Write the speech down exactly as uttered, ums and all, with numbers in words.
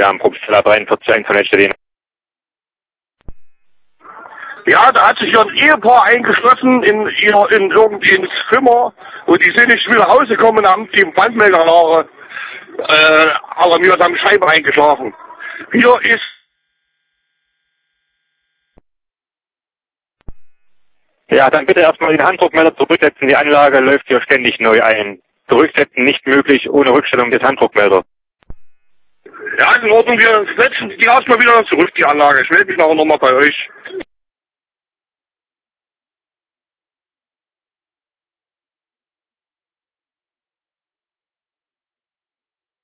am Probstzeller dreiundvierzig eins von Edstedin. Ja, da hat sich hier ein Ehepaar eingeschlossen in ihr, in irgendwie ins Zimmer und die sind nicht wieder rausgekommen und haben die Bandmeldealarme, äh, aber wir haben Scheibe eingeschlafen. Hier ist Ja, dann bitte erstmal den Handdruckmelder zurücksetzen. Die Anlage läuft hier ständig neu ein. Zurücksetzen nicht möglich ohne Rückstellung des Handdruckmelders. ja in Ordnung, wir setzen die erstmal wieder zurück, die Anlage. Ich melde mich nachher nochmal bei euch.